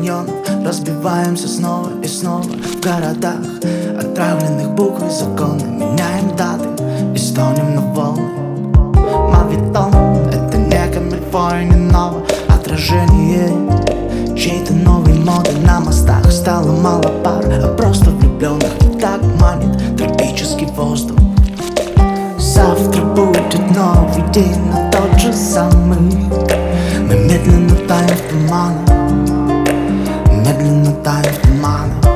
каньонов разбиваемся снова и снова в городах, отравленных буквой закона. Меняем даты и стонем на волны. Мавитон — это не камильфо и не ново отражение чьей-то новой моды. На мостах стало мало пар, а просто влюбленных и так манит тропический воздух. Завтра будет новый день, но тот же самый. Мы медленно таем в туманах, медленно таем в туманах.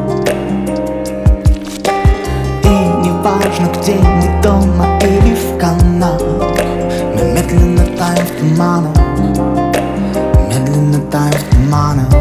И не важно где, не дома или в каналах. Мы медленно таем в туманах, медленно таем в туманах.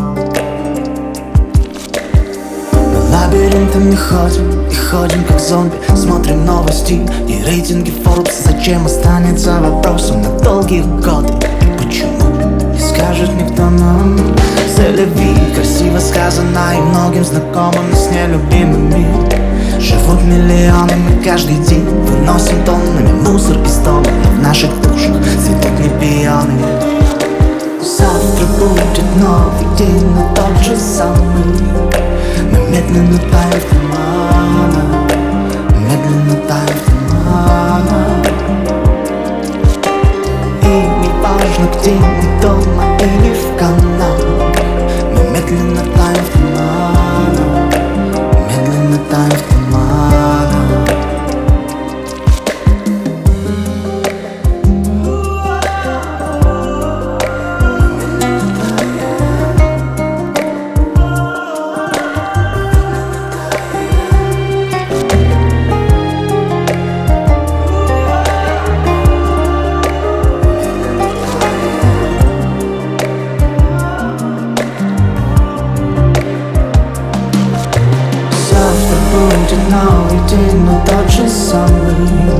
Мы лабиринтами ходим и ходим как зомби. Смотрим новости и рейтинги Forbes. Зачем останется вопросом на долгие годы? И почему? Не скажет никто нам. Селеви, красиво сказано и многим знакомым, но с нелюбимыми живут миллионы. Мы каждый день выносим тоннами мусор из дома, но в наших душах цветут не пионы. Завтра будет новый день, но тот же самый. Мы медленно таем в туманах, медленно таем в туманах. И не важно где, не дома или в каналах. Мы медленно таем в туманах, медленно таем в туманах. Будет новый день, но тот же самый.